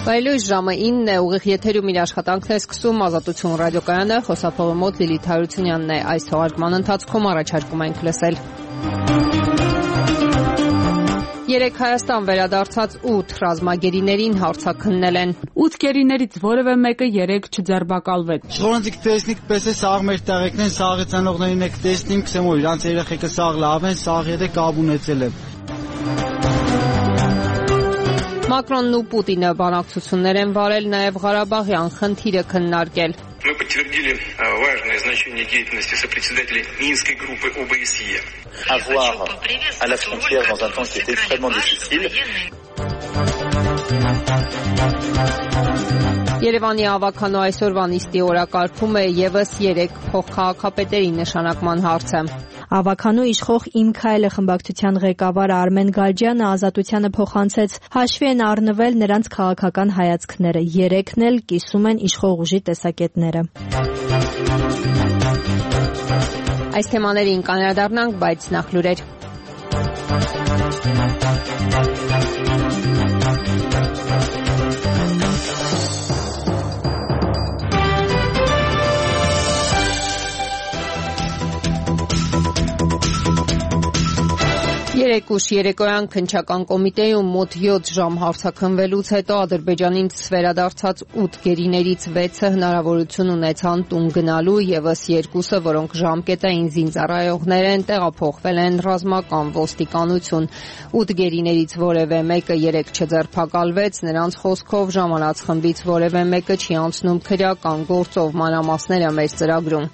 Վայելույս ժամը 9 է, ուղիղ եթերում իր աշխատանքն է սկսում Ազատություն ռադիոկայանը, խոսափողի մոտ Լիլիթ Հարությունյանն է, այս թողարկման ընթացքում առաջարկում ենք լսել. Երեք Հայաստան վերադարձած 8 ռազմագերիներին հարցաքննել են. 8 գերիներից որևէ մեկը երեք չձերբակալվեց. Ոնց տեսնիկ պես է սաղ մեր տեղեկն են, սաղը ծանողներին եք տեսնիմ, կսեմ որ իրանց երեխեքը սաղ լավ են, սաղ երեք կաբունեցել են. Մակրոնն ու Պուտինը բանակցություններ են վարել, նաև Ղարաբաղյան խնդիրը քննարկել. Мы подтвердили важное значение деятельности сопредседателей Минской группы ОБСЕ. Avoir à la frontière dans un temps qui est extrêmement difficile. Երևանի ավականու այսօրվա նիստի օրակարգում է եւս 3 փոխքաղաքապետերի նշանակման հարցը. Ավականու իշխող Իմ Քայլը խմբակցության ղեկավար Արմեն Գալջյանը Ազատությանը փոխանցեց հաշվի են առնվել նրանց քաղաքական հայացքները, 3-ն էլ կիսում են իշխող ուժի տեսակետները. Այս թեմաներին կանդրադառնանք, բայց նախ լուրեր. Երեք ուշ երեկոյան քննչական կոմիտեում մոտ 7 ժամ հարցաքննվելուց հետո Ադրբեջանից վերադարձած 8 գերիներից 6-ը հնարավորություն ունեցան տուն գնալու, եւս 2-ը, որոնք ժամկետային զինծառայողներ են, տեղափոխվել են ռազմական ոստիկանություն. 8 գերիներից որևէ մեկը երեք չձերբակալվեց, նրանց խոսքով ժամանած խմբից որևէ մեկը չի անցնում քրեական գործով, մանրամասները մեր ծրագրում.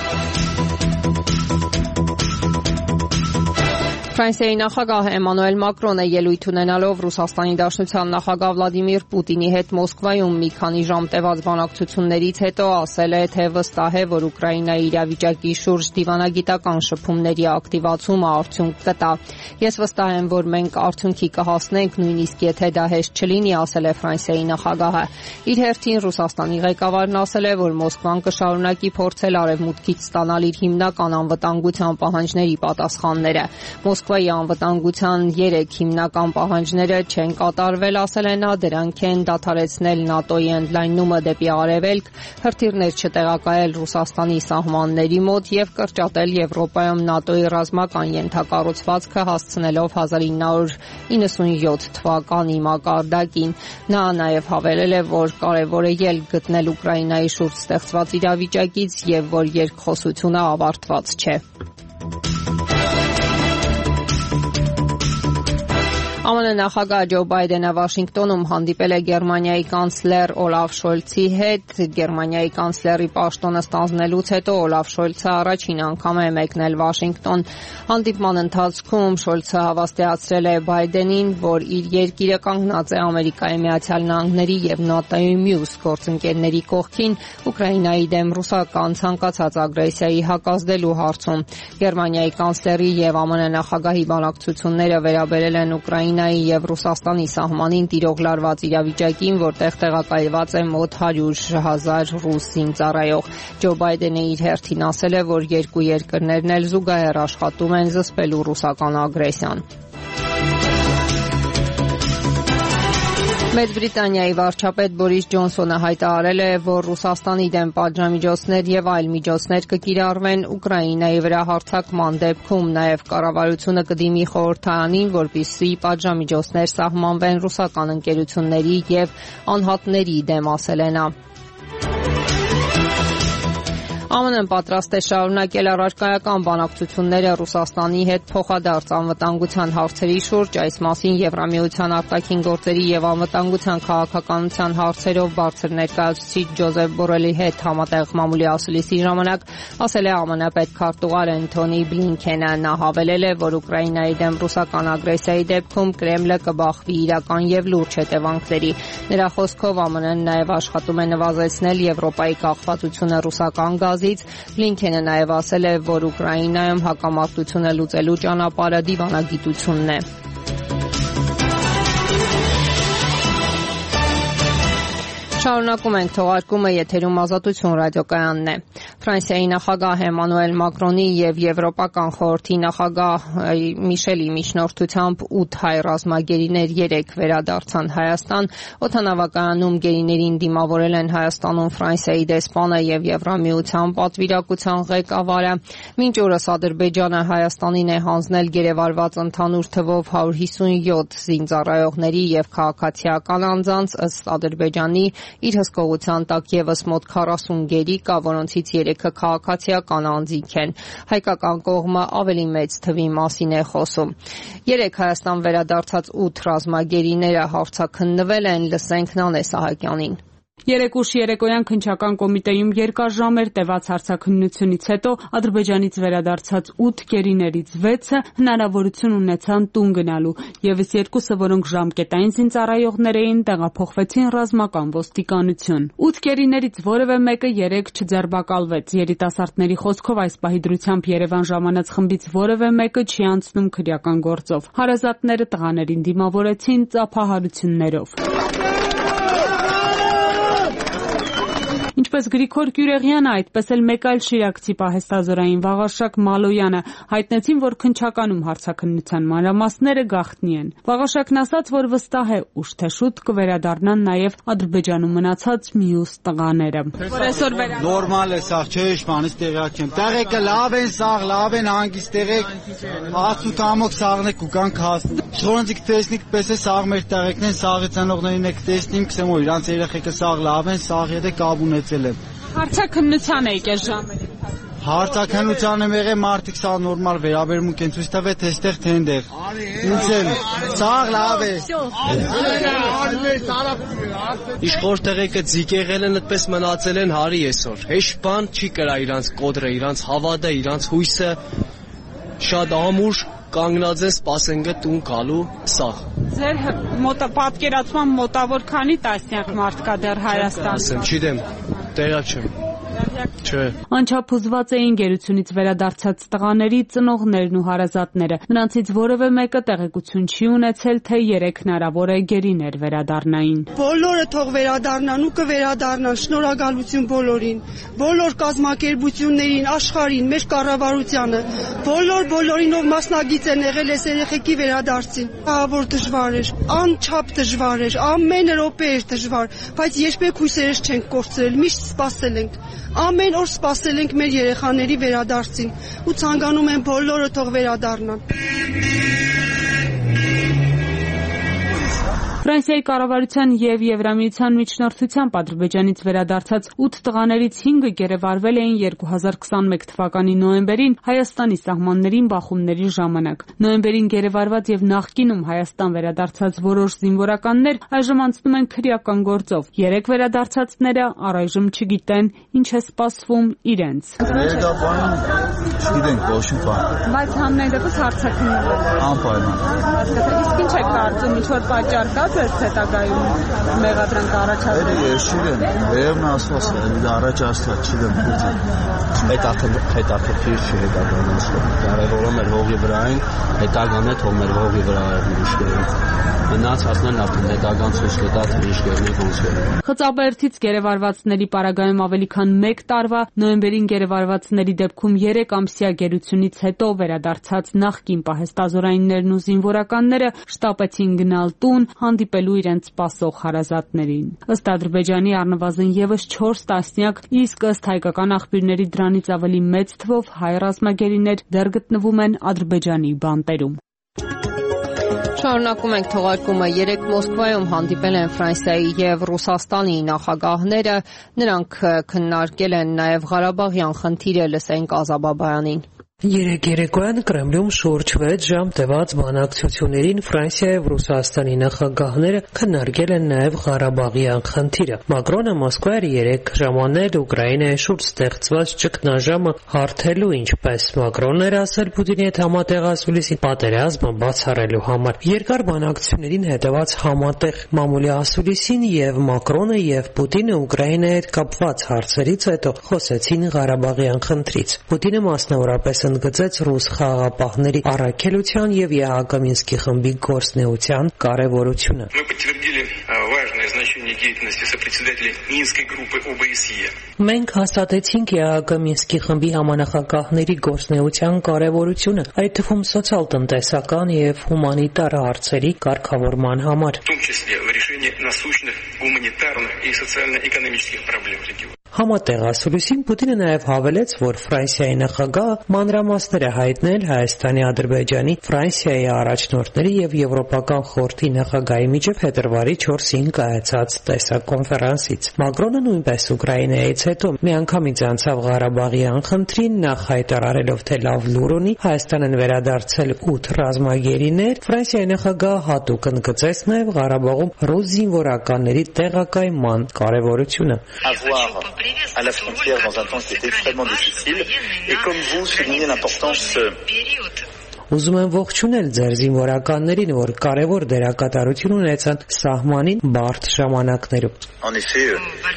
Ֆրանսիայի նախագահ Էմանուել Մակրոնը ելույթ ունենալով Ռուսաստանի Դաշնության նախագահ Վլադիմիր Պուտինի հետ Մոսկվայում մի քանի ժամ տևած բանակցություններից հետո ասել է, թե վստահ է, որ Ուկրաինայի իրավիճակի շուրջ դիվանագիտական շփումների ակտիվացումը արդյունք կտա. Ես վստահ եմ, որ մենք արդյունքի կհասնենք, նույնիսկ եթե դա հեշտ չլինի, ասել է Ֆրանսիայի նախագահը. Իր հերթին Ռուսաստանի ղեկավարն ասել է, որ Մոսկվան կշարունակի փորձել արևմուտքից ստանալ իր հիմնական անվտանգության պահանջների պատասխանները. Մոսկվայի անվտանգության 3 հիմնական պահանջները չեն կատարվել, ասել է նա, դրանք են դադարեցնել ՆԱՏՕ-ի ընդլայնումը դեպի արևելք, հրթիռներ չտեղակայել Ռուսաստանի սահմանների մոտ եւ կրճատել Եվրոպայում ՆԱՏՕ-ի ռազմական ենթակառուցվածքը հասցնելով 1997 թվականի մակարդակին. Նա նաև հավելել է, որ կարևոր է ելք գտնել Ուկրաինայի շուրջ ստեղծված իրավիճակից եւ որ երկխոսությունը ավարտված չէ. ԱՄՆ նախագահ Ջո Բայդենը Վաշինգտոնում հանդիպել է Գերմանիայի կանցլեր Օլաֆ Շոլցի հետ. Գերմանիայի կանցլերի պաշտոնը ստանձնելուց հետո Օլաֆ Շոլցը առաջին անգամ է մեկնել Վաշինգտոն. Հանդիպման ընթացքում Շոլցը հավաստիացրել է Բայդենին, որ իր երկիրը կանգնած է Ամերիկայի Միացյալ Նահանգների եւ ՆԱՏՕ-ի մյուս գործընկերների կողքին Ուկրաինայի դեմ ռուսական ցանկացած ագրեսիայի հակազդելու հարցում. Գերմանիայի կանցլերի եւ ԱՄՆ նախագահի բանակցությունները վերաբերել են Ուկրաինայի եւ Ռուսաստանի սահմանին տիրող լարված իրավիճակին, որտեղ տեղակայված է մոտ 100,000 ռուս զինծառայող. Ջո Բայդենը իր հերթին ասել է, որ երկու երկրներն էլ զուգահեռ աշխատում են զսպելու ռուսական ագրեսիան. Մեծ Բրիտանիայի վարչապետ Բորիս Ջոնսոնը հայտարարել է, որ Ռուսաստանի դեմ պատժամիջոցներ եւ այլ միջոցներ կկիրառվեն Ուկրաինայի վրա հարձակման դեպքում. Նաեւ կառավարությունը կդիմի խորհրդարանին, որպեսզի պատժամիջոցներ սահմանվեն ռուսական ընկերությունների եւ անհատների դեմ, ասել է նա. ԱՄՆ-ն պատրաստ է շարունակել առարկայական բանակցությունները Ռուսաստանի հետ փոխադարձ անվտանգության հարցերի շուրջ. Այս մասին Եվրամիության արտաքին գործերի եւ անվտանգության քաղաքականության հարցերով բարձր ներկայացուցիչ Ջոզեֆ Բորելի հետ համատեղ մամուլի ասուլիսի ժամանակ ասել է ԱՄՆ պետքարտուղար Էնթոնի Բլինքենը. Նա հավելել է, որ Ուկրաինայի դեմ ռուսական ագրեսիայի դեպքում Կրեմլը կբախվի իրական եւ լուրջ հետևանքների. Նրա խոսքով ԱՄՆ-ն նաեւ աշխատում է նվազեցնել Եվրոպայի կախվածությունը ռուսական գազից. Բլինքենը նաև ասել է, որ Ուկրաինայում հակամարտությունը լուծելու ճանապարհը դիվանագիտությունն է. Շարունակում ենք թողարկումը, եթերում Ազատություն ռադիոկայանն է. Ֆրանսիայի նախագահ Էմանուել Մակրոնի եւ Եվրոպական խորհրդի նախագահ Միշելի միջնորդությամբ 8 հայ ռազմագերիներ 3 վերադարձան Հայաստան։ Օդանավակայանում գերիներին դիմավորել են Հայաստանում Ֆրանսիայի դեսպանը եւ Եվրամիության պատվիրակության ղեկավարը։ Մինչ օրս Ադրբեջանը Հայաստանին է հանձնել գերեվարված ընդհանուր թվով 157 զինծառայողների եւ քաղաքացիական անձանց, ըստ Ադրբեջանի իր հսկողության տակ եւս մոտ 40 գերի կա, որոնցից 3-ը քաղաքացիական անձինք են։ Հայկական կողմը ավելի մեծ թվի մասին է խոսում։ 3 Հայաստան վերադարձած 8 ռազմագերիները հարցաքննվել են, լսենք Նանե Սահակյանին։ 3 ուշ երեկոյան քննչական կոմիտեում երկար ժամեր տևած հարցաքննությունից հետո Ադրբեջանից վերադարձած 8 գերիներից 6-ը հնարավորություն ունեցան տուն գնալու, եւս 2-ը, որոնք ժամկետային զինծառայողներ էին, տեղափոխվեցին ռազմական ոստիկանություն։ 8 գերիներից որևէ մեկը 3 չձերբակալվեց։ Երիտասարդների խոսքով այս պահի դրությամբ Երևան ժամանած խմբից որևէ մեկը չի անցնում քրեական գործով։ Հարազատները տղաներին դիմավորեցին ծափահարություններով։ Ինչպես Գրիգոր Գյուրեղյանը, այդպես էլ մեկ այլ շիրակցի պահեստազորային Վաղարշակ Մալոյանը հայտնեցին, որ քննչականում հարցաքննության մանրամասները գաղտնի են։ Վաղարշակն ասաց, որ վստահ է ուշ թե շուտ կվերադառնան նաև Ադրբեջանում մնացած մյուս տղաները։ Նորմալ է սա, չէ, իշխանից տեղյակ եմ։ Տեղեկը լավ են, սաղ լավ են, հանգիստ տեղեք, հացուտամոք սաղնեք ու կանք հասնի։ Շորոնցիկ տեսնիք պես է սաղ մեր տեղեկն են, սաղի ծնողներին եք տեսնիմ, կսեմ որ իրանց երեխեքը սաղ լավ են, սաղ եթե կապ ունեցել եմ։ Հարցաքննության եք այս ժամերը։ Հարցաքննության եմ եղել, մարդիկ սա նորմալ վերաբերմունք են ցույց տվել, թե այստեղ թե այնտեղ։ Ինձ էլ սաղ լավ է։ Իշխոր տեղեկը ձիգ եղել են, այդպես մնացել են հարի այսօր։ Հեշտ բան չի կրա իրանց կոդրը, իրանց հավատը, իրանց հույսը շատ ամուր կանգնած են, սպասեն գտուն գալու սաղ։ Ձեր պատկերացման մոտավոր քանի տասնյակ մարդ կա դեռ Հայաստանում։ Չգիտեմ, տեղյակ չեմ։ Չէ։ Անչափուզված էին գերությունից վերադարձած տղաների ծնողներն ու հարազատները։ Նրանցից որևէ մեկը տեղեկություն չի ունեցել, թե 3 հնարավոր է գերիներ վերադառնային։ Բոլորը թող վերադառնան ու կվերադառնան, շնորհակալություն բոլորին, բոլոր կազմակերպություններին, աշխարհին, մեր կառավարությանը, բոլորին, ով մասնագիծ են եղել այս երեխեքի վերադարձին։ Որ դժվար էր, անչափ դժվար էր, ամեն րոպե էր դժվար, բայց երբեք հույսերս չենք կորցրել, միշտ սպասել ենք։ Ամեն օր սպասել ենք մեր երեխաների վերադարձին ու ցանկանում են բոլորը թող վերադառնան։ Ֆրանսիայի կառավարության եւ Եվրամիության միջնորդությամբ Ադրբեջանից վերադարձած 8 տղաներից 5-ը գերեվարվել էին 2021 թվականի նոյեմբերին Հայաստանի սահմաններին բախումների ժամանակ։ Նոյեմբերին գերեվարված եւ նախկինում Հայաստան վերադարձած որոշ զինվորականներ այժմ անցնում են քրեական գործով։ 3 վերադարձածները առայժմ չգիտեն ինչ է սպասվում իրենց։ Չգիտենք ոչ մի բան։ Բայց համենայն դեպս հարցաքննվել։ Անպայման։ Իսկ ինչ եք կարծում, ինչ որ պատճառ կա ձեզ հետագայում մեղադրանք առաջացնել։ Ես չգիտեմ, վերևն ասված է, առաջ աստված չգիտեմ գուցե։ Հետաքրքիր չի հետագան ասում։ Կարևորը մեր հողի վրային, հետագան է թող մեր հողի վրա ուրիշներին։ Մնացածն էլ արդեն հետագան ցույց կտա ուրիշներին ոնց է։ Խծաբերդից գերեվարվածների պարագայում ավելի քան 1 տարվա նոյեմբերին գերեվարվածների դեպքում 3 ամսյա գերությունից հետո վերադարձած նախկին պահեստազորայիններն ու զինվորականները շտապեցին գնալ տուն, հանդիպելու իրենց սպասող հարազատներին։ Ըստ Ադրբեջանի առնվազն եւս 4 տասնյակ, իսկ ըստ հայկական աղբյուրների դրանից ավելի մեծ թվով հայ ռազմագերիներ դեռ գտնվում են Ադրբեջանի բանտերում։ Շարունակում ենք թողարկումը։ 3 Մոսկվայում հանդիպել են Ֆրանսիայի եւ Ռուսաստանի նախագահները։ Նրանք քննարկել են նաեւ Ղարաբաղյան խնդիրը, լսենք Ազաբաբայանին։ Երեկոյան Կրեմլում շուրջ 6 ժամ տևած բանակցություններին Ֆրանսիայի եւ Ռուսաստանի նախագահները քննարկել են նաեւ Ղարաբաղյան խնդիրը։ Մակրոնը Մոսկվայում 3 ժամ անել Ուկրաինայի շուրջ ստեղծված ճգնաժամը հարթելու, ինչպես Մակրոնն էր ասել Պուտինի հետ համատեղացուլիսի պատերազմը բացառելու համար։ Երկար բանակցություններին հետևած համատեղ մամուլի ասուլիսին եւ Մակրոնը եւ Պուտինը Ուկրաինայի հետ կապված հարցերից հետո խոսեցին Ղարաբաղյան խնդրից։ Պուտինը մասնավորապես ընդգծեց ռուս խաղաղապահների առաքելության եւ ԵԱՀԿ Մինսկի խմբի գործնեության կարեւորությունը։ завершения деятельности сопредседателей Минской группы ОБСЕ. Մենք հաստատեցինք ԵԱՀԿ Մինսկի խմբի համանախագահների գործունեության կարևորությունը, այդ թվում սոցիալ-տնտեսական եւ հումանիտար հարցերի կարգավորման համար, в том числе в решении насущных гуманитарных и социально-экономических проблем региона. Համատեղ ասուլիսին Պուտինը նաև հավելեց, որ Ֆրանսիայի նախագահը մանրամասներ է հայտնել Հայաստանի, Ադրբեջանի, Ֆրանսիայի առաջնորդների եւ Եվրոպական խորհրդի նախագահի միջև փետրվարի 4-ին կայացած տեսակոնֆերանսից։ Մակրոնը նույնպես Ուկրաինայից հետո միանգամից անցավ Ղարաբաղի անխնդրին, նախ հայտարարելով, թե լավ լուր ունի, Հայաստանն վերադարձել 8 ռազմագերիներ, Ֆրանսիայի նախագահը հատուկ ընդգծեց նաև Ղարաբաղում ռուս զինվորականների տեղակայման կարևորությունը։ À la frontière dans un temps qui était extrêmement difficile et comme vous soulignez l'importance Ուզում եմ ողջունել ձեր զինվորականներին, որ կարևոր դերակատարություն ունեցան սահմանին բարդ ժամանակներում։ En effet,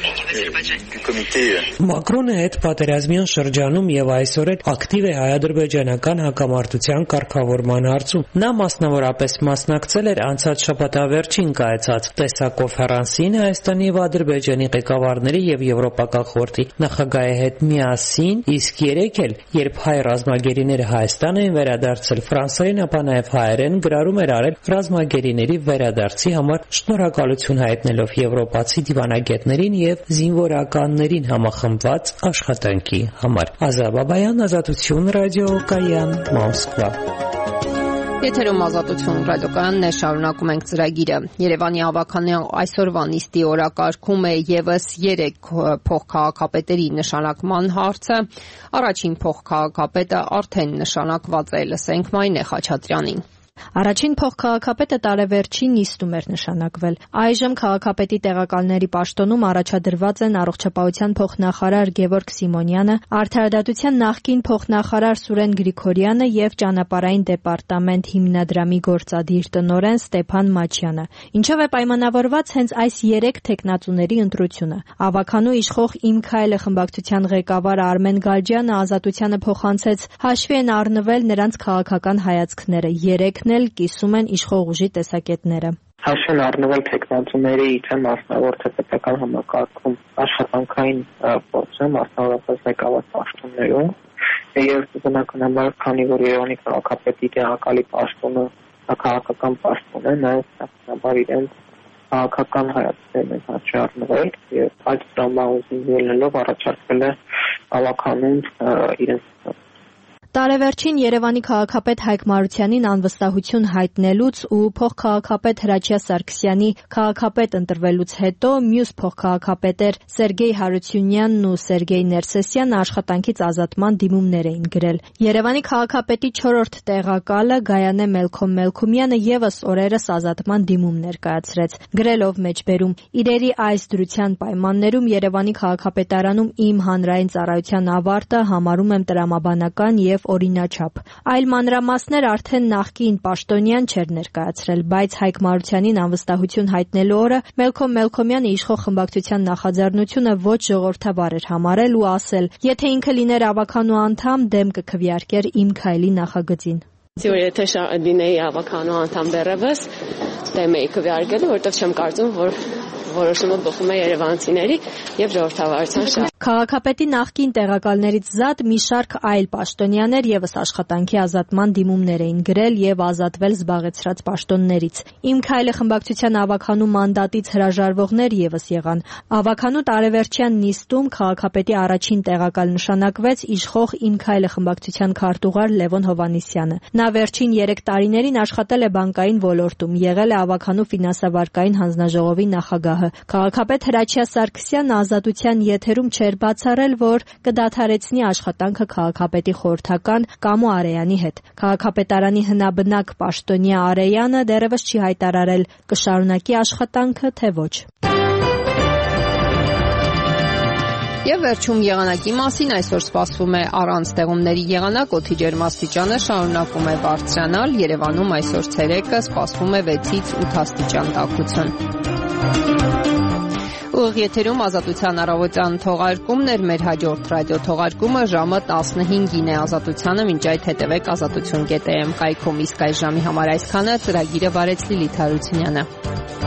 du comité Մակրոնը հետ պատերազմյան շրջանում եւ այսօր էլ ակտիվ է հայ-ադրբեջանական հակամարտության կարգավորման հարցում։ Նա մասնավորապես մասնակցել էր անցած շաբաթավերջին կայացած տեսակոնֆերանսին Հայաստանի եւ Ադրբեջանի ղեկավարների եւ Եվրոպական խորհրդի նախագահի հետ միասին, իսկ երեկ էլ, երբ հայ ռազմագերիները Հայաստան էին վերադարձել Ֆրանսիային, ապա նաև հայերեն գրառում էր արել ռազմագերիների վերադարձի համար, շնորհակալություն հայտնելով եվրոպացի դիվանագետներին եւ զինվորականներին համախմբված աշխատանքի համար։ Ազա Բաբայան, Ազատություն ռադիոկայան, Մոսկվա։ Եթերում Ազատություն ռադիոկայանն է, շարունակում ենք ծրագիրը։ Երևանի ավականի այսօրվա նիստի օրակարգում է եւս 3 փոխքաղաքապետերի նշանակման հարցը։ Առաջին փոխքաղաքապետը արդեն նշանակված է, լսենք Մայնե Խաչատրյանին։ Առաջին փոխքաղաքապետը տարեվերջին նիստում էր նշանակվել։ Այժմ քաղաքապետի տեղակալների պաշտոնում առաջադրված են առողջապահության փոխնախարար Գևորգ Սիմոնյանը, արդարադատության նախկին փոխնախարար Սուրեն Գրիգորյանը եւ ճանապարհային դեպարտամենտ հիմնադրամի գործադիր տնօրեն Ստեփան Մաչյանը։ Ինչով է պայմանավորված հենց այս 3 թեկնածուների ընտրությունը։ Ավականու իշխող Իմ Քայլը խմբակցության ղեկավար Արմեն Գալջյանը Ազատությանը փոխանցեց հաշվի են առնվել նրանց քաղաքական հայացքները։ 3-ն էլ կիսում են իշխող ուժի տեսակետները։ Հաշվին առնվել թեկնածուների թե մասնավոր թե պետական համակարգում աշխատանքային փորձը, մասնավորապես ղեկավար պաշտոններում, եւ բնականաբար, քանի որ Երևանի քաղաքապետի տեղակալի պաշտոնը քաղաքական պաշտոն է, նաեւ բնականաբար իրենց քաղաքական հայացքներն են հաշվի առնվել եւ այդ տրամաբանությունից ելնելով առաջարկվել է ավականուն իրենց Տարեվերջին Երևանի քաղաքապետ Հայկ Մարությանին անվստահություն հայտնելուց ու փոխքաղաքապետ Հրաչյա Սարգսյանի քաղաքապետ ընտրվելուց հետո մյուս փոխքաղաքապետեր Սերգեյ Հարությունյանն ու Սերգեյ Ներսեսյանը աշխատանքից ազատման դիմումներ էին գրել։ Երևանի քաղաքապետի 4-րդ տեղակալը Գայանե Մելքոմ Մելքումյանը եւս օրերս ազատման դիմում ներկայացրեց, գրելով մեջբերում. «Իրերի այս դրության պայմաններում Երևանի քաղաքապետարանում իմ հանրային ծառայության ավարտը համարում եմ տրամաբանական եւ օրինաչափ։ Այլ մանրամասներ արդեն նախկին պաշտոնյան չէր ներկայացրել, բայց Հայկ Մարությանին անվստահություն հայտնելու օրը Մելքոմ Մելքոմյանը իշխող խմբակցության նախաձեռնությունը ոչ ժողովրդավար էր համարել ու ասել. եթե ինքը լիներ ավականու անդամ, դեմ կքվեարկեր Իմ Քայլի նախագծին։ Եթե լինեի ավականու անդամ դեռևս, դեմ էի քվեարկելու, որովհետև չեմ կարծում, որ որոշումը բխում է երևանցիների եւ ժողովրդավարության շահ։ Քաղաքապետի նախկին տեղակալներից զատ մի շարք այլ պաշտոնյաներ եւս աշխատանքի ազատման դիմումներ էին գրել եւ ազատվել զբաղեցրած պաշտոններից։ Իմ Քայլը խմբակցության ավականու մանդատից հրաժարվողներ եւս եղան։ Ավականու տարեվերջյան նիստում քաղաքապետի առաջին տեղակալ նշանակվեց իշխող Իմ Քայլը խմբակցության քարտուղար Լևոն Հովհաննիսյանը։ Նա վերջին 3 տարիներին աշխատել է բանկային ոլորտում, եղել է ավականու ֆինանսավարկային հանձնաժողովի նախագահ։ Քաղաքապետ Հրաչյա Սարգսյանը Ազատության եթերում չէր բացառել, որ կդադարեցնի աշխատանքը քաղաքապետի խորհրդական Կամո Արեյանի հետ։ Քաղաքապետարանի հնաբնակ պաշտոնյա Արեյանը դեռևս չի հայտարարել կշարունակի աշխատանքը, թե ոչ։ Եվ վերջում եղանակի մասին այսօր սպասվում է առանց ձեղումների եղանակ, օդի ջերմաստիճանը շարունակում է բարձրանալ, Երևանում այսօր ցերեկը սպասվում է 6-ից 8 աստիճան տաքություն։ Ուղիղ եթերում Ազատության առավոտյան թողարկումներ, մեր հաջորդ ռադիո թողարկումը ժամը 15-ին է Ազատությանը, մինչ այդ հետևեք azatutun.am կայքում, իսկ այս ժամի համար այսքանը, ծրագիրը վարեց Լիլիթ Հարությունյանը։